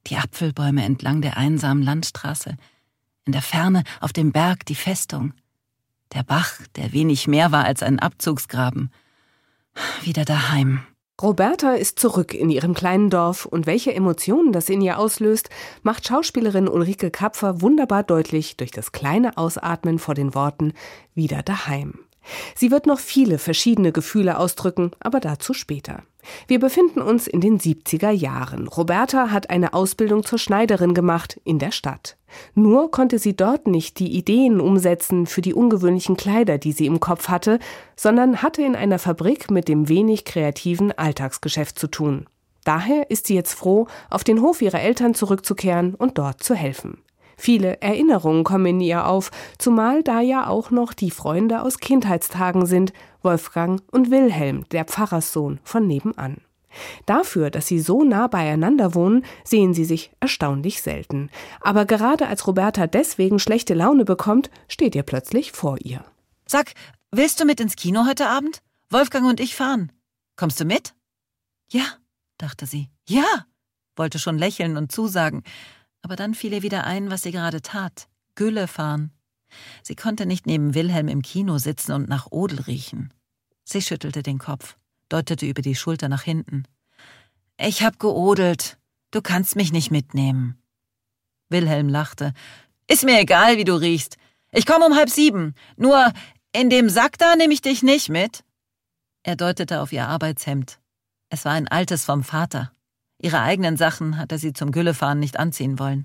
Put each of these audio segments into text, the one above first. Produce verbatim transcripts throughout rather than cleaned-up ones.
Die Apfelbäume entlang der einsamen Landstraße. In der Ferne auf dem Berg die Festung. Der Bach, der wenig mehr war als ein Abzugsgraben. Wieder daheim. Roberta ist zurück in ihrem kleinen Dorf und welche Emotionen das in ihr auslöst, macht Schauspielerin Ulrike Kapfer wunderbar deutlich durch das kleine Ausatmen vor den Worten »wieder daheim«. Sie wird noch viele verschiedene Gefühle ausdrücken, aber dazu später. Wir befinden uns in den siebziger Jahren. Roberta hat eine Ausbildung zur Schneiderin gemacht in der Stadt. Nur konnte sie dort nicht die Ideen umsetzen für die ungewöhnlichen Kleider, die sie im Kopf hatte, sondern hatte in einer Fabrik mit dem wenig kreativen Alltagsgeschäft zu tun. Daher ist sie jetzt froh, auf den Hof ihrer Eltern zurückzukehren und dort zu helfen. Viele Erinnerungen kommen in ihr auf, zumal da ja auch noch die Freunde aus Kindheitstagen sind, Wolfgang und Wilhelm, der Pfarrerssohn von nebenan. Dafür, dass sie so nah beieinander wohnen, sehen sie sich erstaunlich selten. Aber gerade als Roberta deswegen schlechte Laune bekommt, steht er plötzlich vor ihr. Sag, willst du mit ins Kino heute Abend? Wolfgang und ich fahren. Kommst du mit? Ja, dachte sie. Ja, wollte schon lächeln und zusagen. Aber dann fiel ihr wieder ein, was sie gerade tat. Gülle fahren. Sie konnte nicht neben Wilhelm im Kino sitzen und nach Odel riechen. Sie schüttelte den Kopf, deutete über die Schulter nach hinten. »Ich hab geodelt. Du kannst mich nicht mitnehmen.« Wilhelm lachte. »Ist mir egal, wie du riechst. Ich komme um halb sieben. Nur in dem Sack da nehme ich dich nicht mit.« Er deutete auf ihr Arbeitshemd. Es war ein altes vom Vater. Ihre eigenen Sachen hatte sie zum Güllefahren nicht anziehen wollen.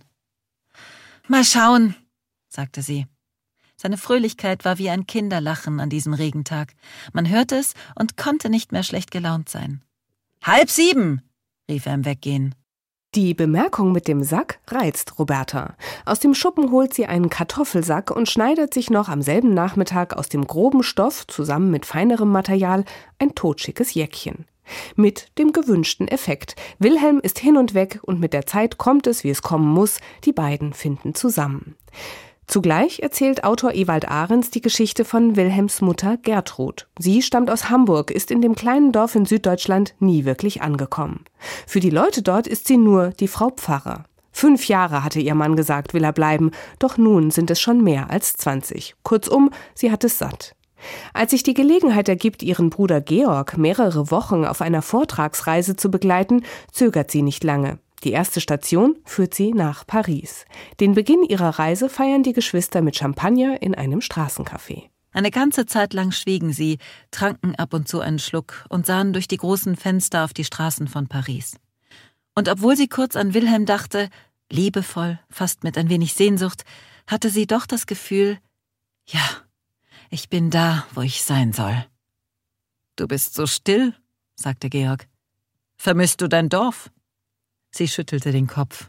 »Mal schauen«, sagte sie. Seine Fröhlichkeit war wie ein Kinderlachen an diesem Regentag. Man hörte es und konnte nicht mehr schlecht gelaunt sein. »Halb sieben«, rief er im Weggehen. Die Bemerkung mit dem Sack reizt Roberta. Aus dem Schuppen holt sie einen Kartoffelsack und schneidet sich noch am selben Nachmittag aus dem groben Stoff zusammen mit feinerem Material ein totschickes Jäckchen. Mit dem gewünschten Effekt. Wilhelm ist hin und weg und mit der Zeit kommt es, wie es kommen muss. Die beiden finden zusammen. Zugleich erzählt Autor Ewald Ahrens die Geschichte von Wilhelms Mutter Gertrud. Sie stammt aus Hamburg, ist in dem kleinen Dorf in Süddeutschland nie wirklich angekommen. Für die Leute dort ist sie nur die Frau Pfarrer. Fünf Jahre hatte ihr Mann gesagt, will er bleiben, doch nun sind es schon mehr als zwanzig. Kurzum, sie hat es satt. Als sich die Gelegenheit ergibt, ihren Bruder Georg mehrere Wochen auf einer Vortragsreise zu begleiten, zögert sie nicht lange. Die erste Station führt sie nach Paris. Den Beginn ihrer Reise feiern die Geschwister mit Champagner in einem Straßencafé. Eine ganze Zeit lang schwiegen sie, tranken ab und zu einen Schluck und sahen durch die großen Fenster auf die Straßen von Paris. Und obwohl sie kurz an Wilhelm dachte, liebevoll, fast mit ein wenig Sehnsucht, hatte sie doch das Gefühl, ja, ich bin da, wo ich sein soll. »Du bist so still«, sagte Georg. »Vermisst du dein Dorf?« Sie schüttelte den Kopf.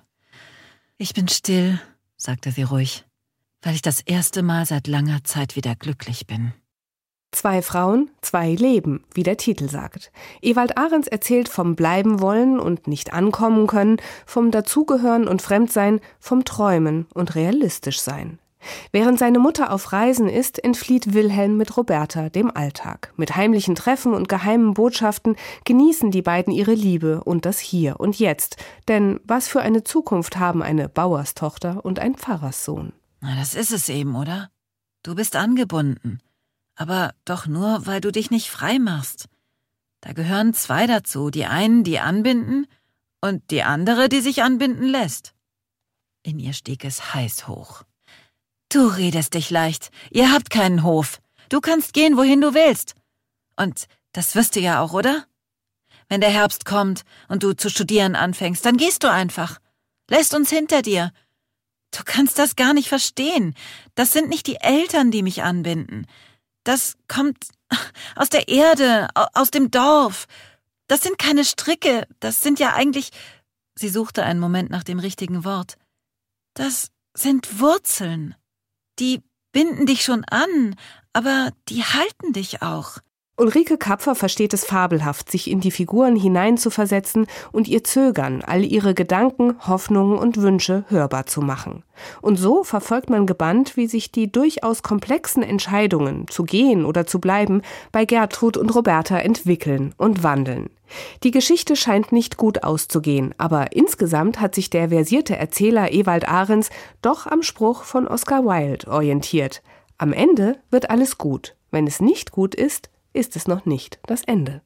»Ich bin still«, sagte sie ruhig, »weil ich das erste Mal seit langer Zeit wieder glücklich bin.« Zwei Frauen, zwei Leben, wie der Titel sagt. Ewald Ahrens erzählt vom Bleiben wollen und nicht ankommen können, vom Dazugehören und Fremdsein, vom Träumen und realistisch sein. Während seine Mutter auf Reisen ist, entflieht Wilhelm mit Roberta dem Alltag. Mit heimlichen Treffen und geheimen Botschaften genießen die beiden ihre Liebe und das Hier und Jetzt. Denn was für eine Zukunft haben eine Bauerstochter und ein Pfarrerssohn? Na, das ist es eben, oder? Du bist angebunden. Aber doch nur, weil du dich nicht frei machst. Da gehören zwei dazu. Die einen, die anbinden, und die andere, die sich anbinden lässt. In ihr stieg es heiß hoch. »Du redest dich leicht. Ihr habt keinen Hof. Du kannst gehen, wohin du willst. Und das wirst du ja auch, oder? Wenn der Herbst kommt und du zu studieren anfängst, dann gehst du einfach. Lässt uns hinter dir. Du kannst das gar nicht verstehen. Das sind nicht die Eltern, die mich anbinden. Das kommt aus der Erde, aus dem Dorf. Das sind keine Stricke. Das sind ja eigentlich...« Sie suchte einen Moment nach dem richtigen Wort. »Das sind Wurzeln. Die binden dich schon an, aber die halten dich auch. Ulrike Kapfer versteht es fabelhaft, sich in die Figuren hineinzuversetzen und ihr Zögern, all ihre Gedanken, Hoffnungen und Wünsche hörbar zu machen. Und so verfolgt man gebannt, wie sich die durchaus komplexen Entscheidungen, zu gehen oder zu bleiben, bei Gertrud und Roberta entwickeln und wandeln. Die Geschichte scheint nicht gut auszugehen, aber insgesamt hat sich der versierte Erzähler Ewald Ahrens doch am Spruch von Oscar Wilde orientiert. Am Ende wird alles gut. Wenn es nicht gut ist, ist es noch nicht das Ende.